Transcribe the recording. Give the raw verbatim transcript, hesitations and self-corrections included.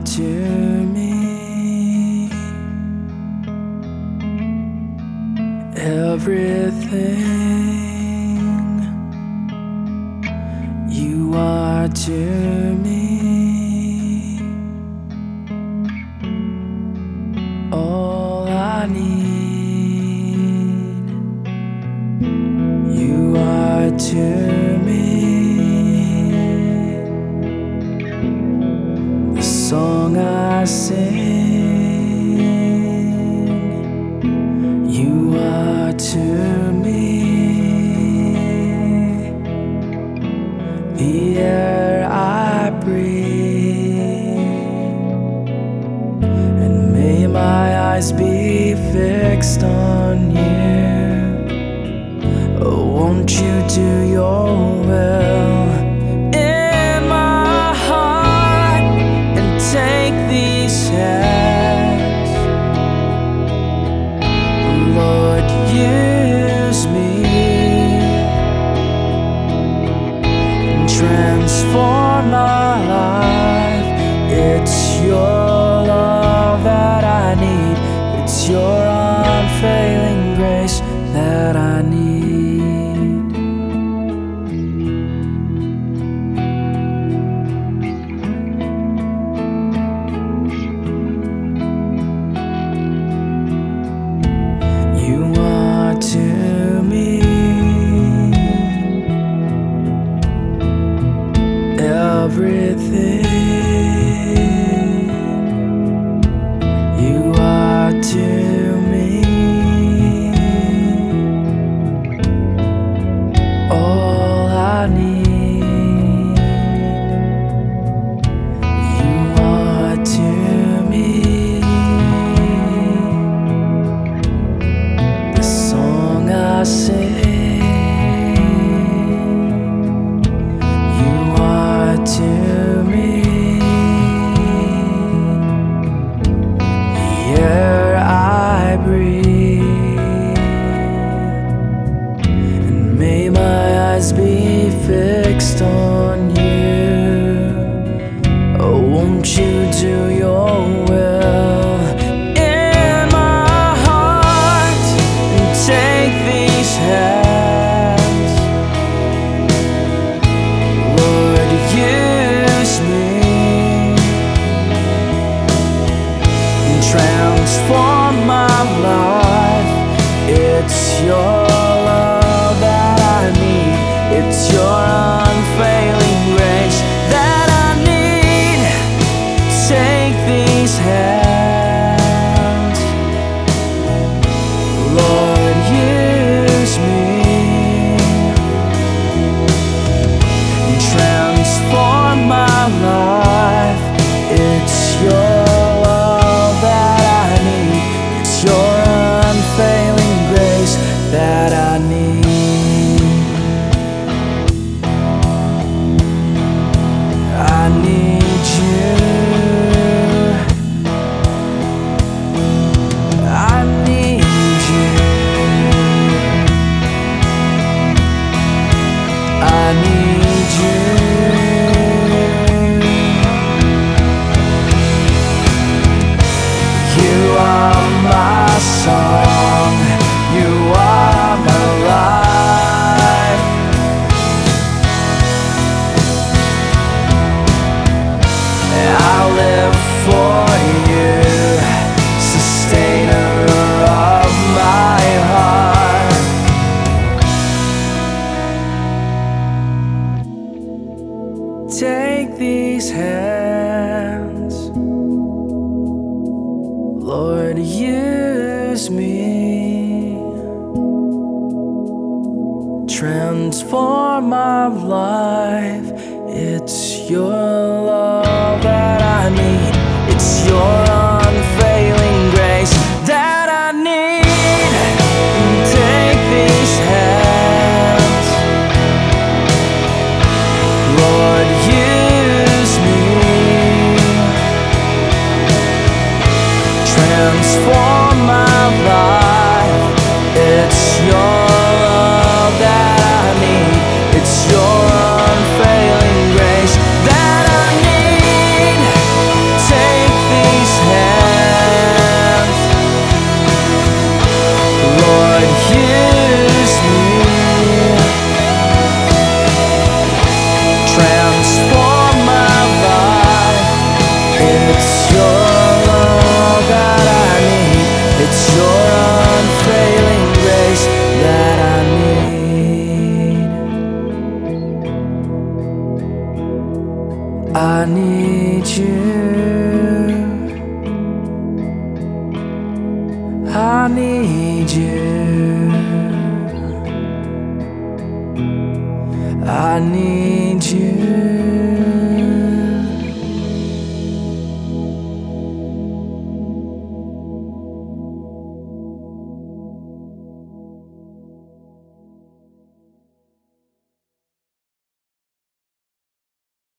to me, everything you are to me, all I need. You are to me, the song I sing. You are to me, the air I breathe, and may my eyes be fixed on you. Oh, won't you do your will in my heart and take these hands, Lord, use me and transform my life. It's your love that I need, it's your unfailing grace that I need. You are to me, everything. You are to me, all I need. You are to me, the song I sing. You are to me, the air I breathe, and may my eyes be fixed on you. Oh, won't you do your will in my heart and take these hands, Lord, use me and transform my life. It's your love that I need, it's your unfailing grace that I need. Take these hands, Lord, use me and transform my life. It's your love that I need, it's your unfailing grace that I need. I need you, I need you, I need you. You are my song, you are my life. I live for you, sustainer of my heart. Take these hands, Lord, use me. Transform my life. It's your love that I need, it's your unfailing grace that I need. Take these hands, Lord, use me. Transform my life. It's your love that I need, it's your unfailing grace that I need. Take need you. I need you.